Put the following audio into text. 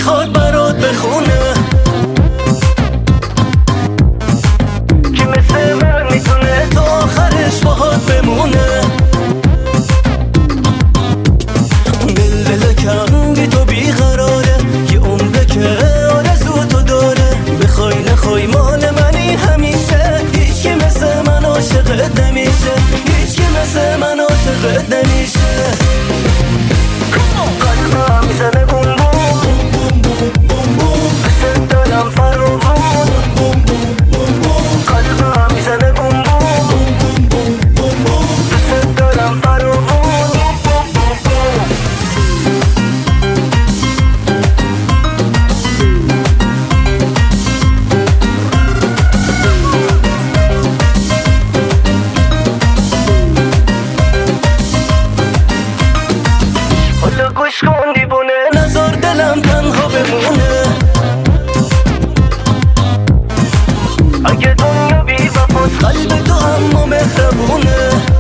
میخواد برات بخونه. کی مثل من میتونه تا آخرش باهات بمونه. دل کم بی تو بیقراره، یه عمره که آرزو تو داره. بخوای نخوای مال منی همیشه، هیچ کی مثل من عاشقت نمیشه، هیچ کی مثل من عاشقت نمیشه. قلبم میزنه بوم بوم، مثل دلم فراوون. قلبم میزنه بوم بوم، مثل دلم فراوون. گوش کن دیوونه، نذار دلم تنها بمونه. اگه دنیا بی وفاست قلب تو اما مهربونه.